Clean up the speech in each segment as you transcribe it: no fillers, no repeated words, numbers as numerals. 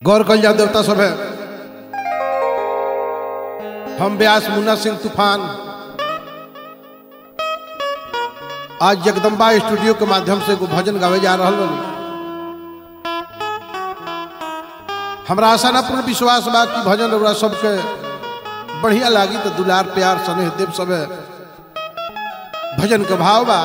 गौर कल जाओ देवता सब है। हम व्यास मुन्ना सिंह तूफान आज जगदम्बा स्टूडियो के माध्यम से एगो भजन गावे जा रहा हूँ। हमरा आशा ना पूर्ण विश्वास बा कि भजन रउरा सबके बढ़िया लागी तो दुलार प्यार स्नेह देव सब है। भजन के भाव बा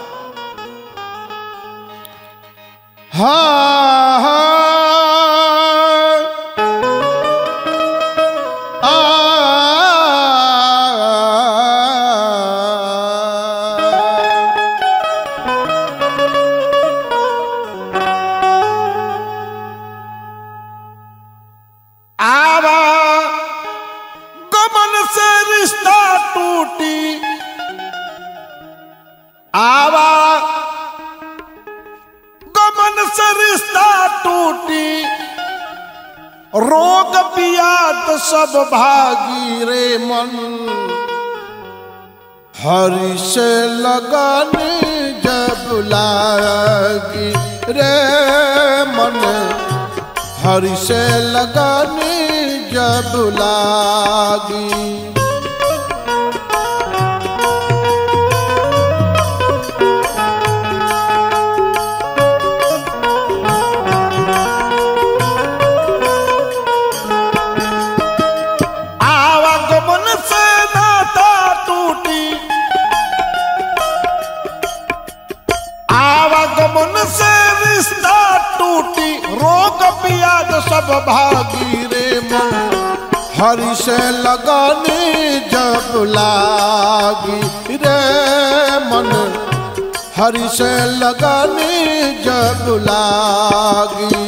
रोग पियात सब भागी रे मन, हरि से लगन जब लागी रे मन, हरि से लगन जब लागी। आवागमन से रिश्ता टूटी, रोग पियाद सब भागी रे मन, हरि से लगन जब लागी रे मन, हरि से लगन जब लागी।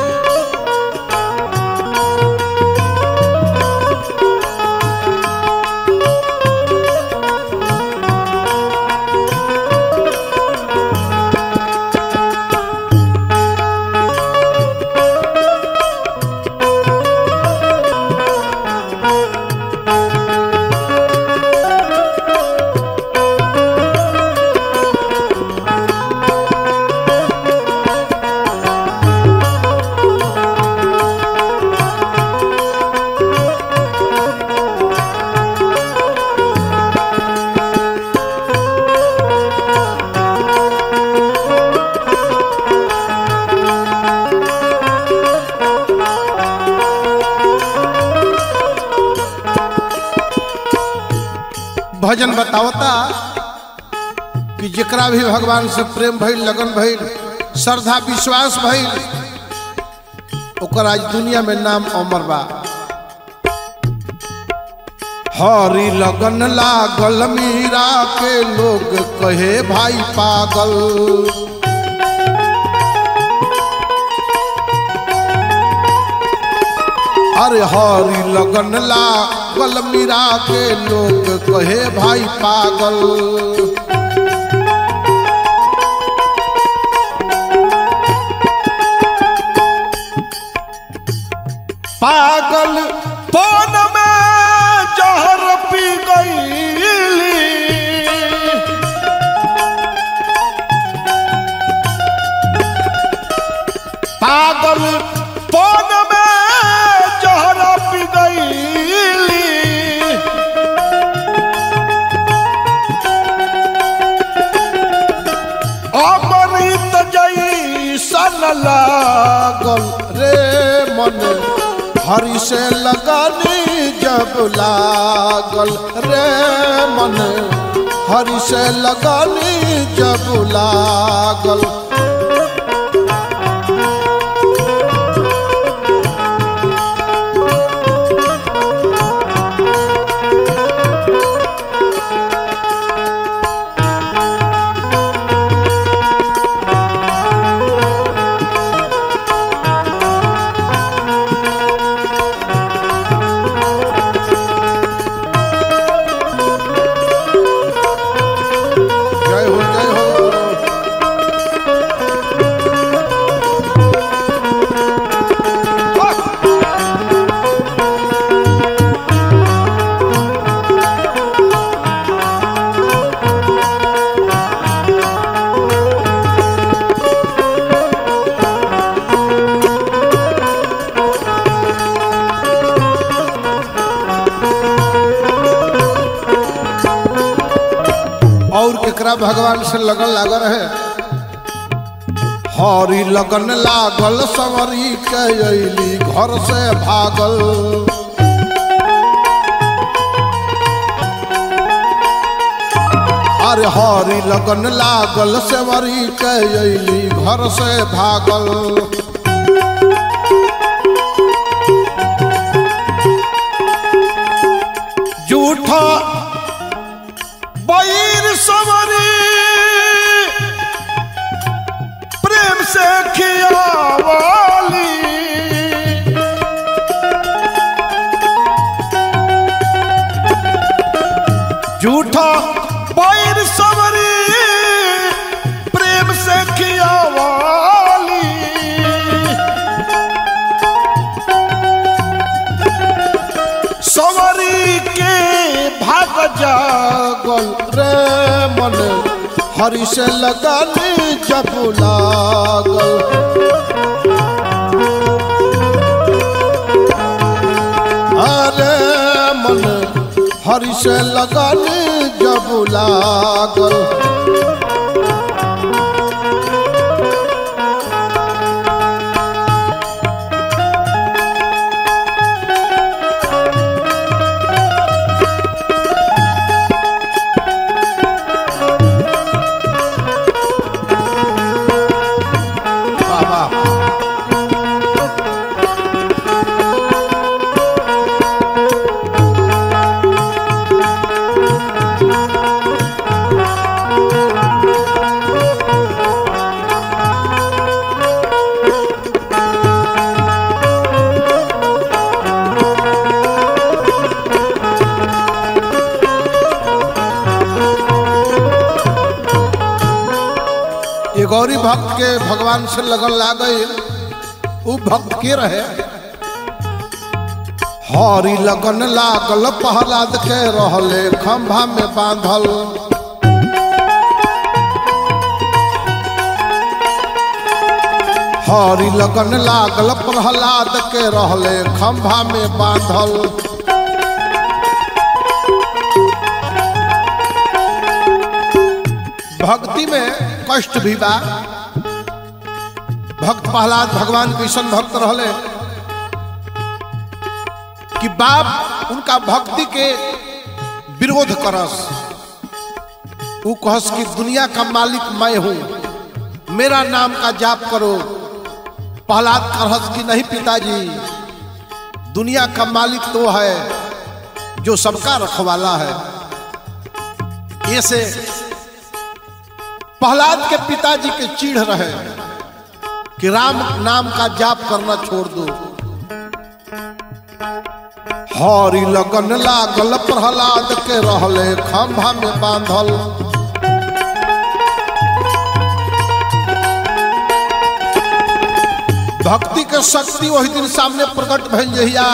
भजन बतावता कि जेकरा भी भगवान से प्रेम भइल, लगन भइल, श्रद्धा विश्वास भइल, ओकर आज दुनिया में नाम अमर बा। हरि लगन लागल मीरा के लोग कहे भाई पागल, अरे हरि लगन लागल मीरा के लोग कहे भाई पागल। पागल पौन में जहर पी गईली, पागल पौन में जहर पी गईली, अमृत जैसन लागल रे मन, हरि से लगन जब लागल रे मन, हरि से लगन जब लागल। जकरा भगवान से लगन लागल है। हरी लगन लागल संवरी के अइली घर से भागल। अरे हरी लगन लागल संवरी के अइली घर से भागल। झूठा बैर संवरी प्रेम से खियावाली। झूठा बैर संवरी प्रेम से खियावाली। संवरी के भाग जागल रे मन हरि से लगन जब लागल। अरे मन हरि से लगन जब लागल। गौरी भक्त के भगवान से लगन लाग गई। वो भक्त के रहे। हरी लगन लागल प्रहलाद के रहले खंभा में बांधल। हरी लगन लागल प्रहलाद के रहले खंभा में बांधल। भक्ति में कष्ट भी बा। भक्त प्रहलाद भगवान कृष्ण भक्त रहले कि बाप उनका भक्ति के विरोध करस। वो कहस कि दुनिया का मालिक मैं हूं, मेरा नाम का जाप करो। प्रहलाद कहस कि नहीं पिताजी, दुनिया का मालिक तो है जो सबका रखवाला है। ऐसे प्रहलाद के पिताजी के चिढ़ रहे कि राम नाम का जाप करना छोड़ दो। हरी लगन लागल प्रहलाद के रहले खंभा में बांधल। भक्ति के शक्ति वही दिन सामने प्रकट भइल जहिया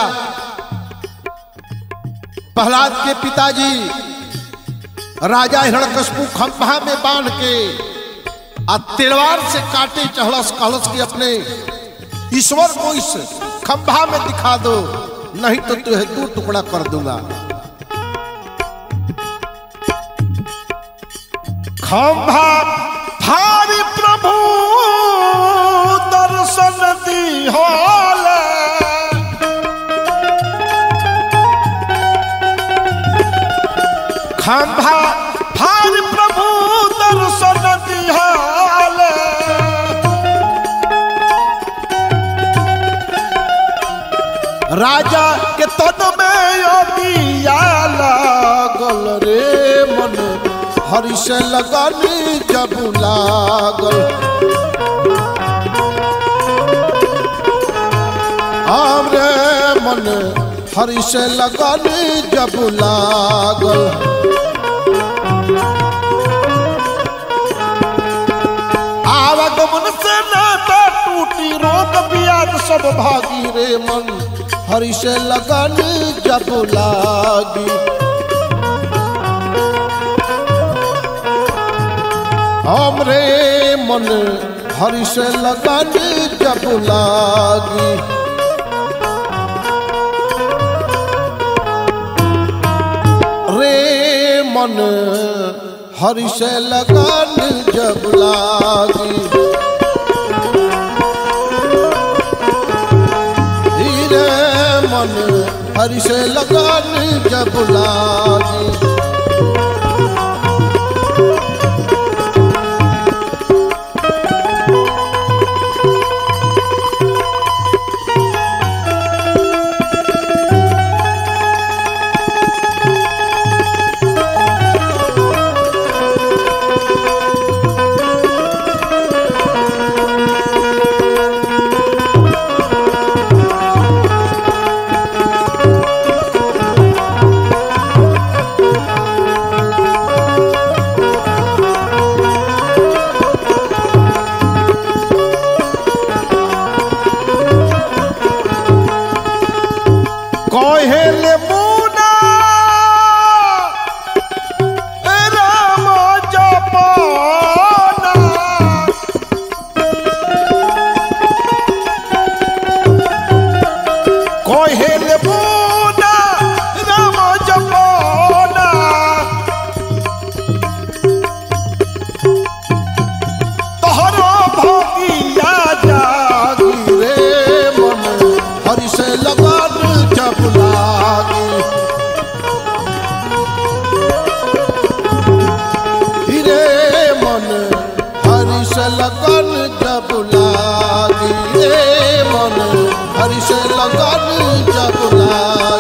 प्रहलाद के पिताजी राजा हिरण्यकशिपु खंभा में बांध के तलवार से काटे चहलस कहलस कि अपने ईश्वर को इस खंभा में दिखा दो, नहीं तो तुझे 2 टुकड़ा कर दूंगा। खंभा थारी प्रभु दर्शन दी होले। खंभा थारी प्रभु दर्शन दी होले। राजा के तन में अगिया लागल रे मन हरि से लगन जब लागल। हमरे मन हरि से लगन जब लागल। आवागमन से नाता टूटी, रोग ब्याध सब भागी रे मन हरि से लगन जब लागी। हमरे मन हरि से लगन जब लागी। रे मन हरि से लगन जब लागी, धीरे मन हरि से लगन जब लागी। कहेले मुना राम जपना, कहेले मुना राम जपना, तोहरो भगिया जागी रे मन हरि से लगन जब लागी, रे मन हरि से लगन जब लागी, रे मन हरि से लगन जब लागी।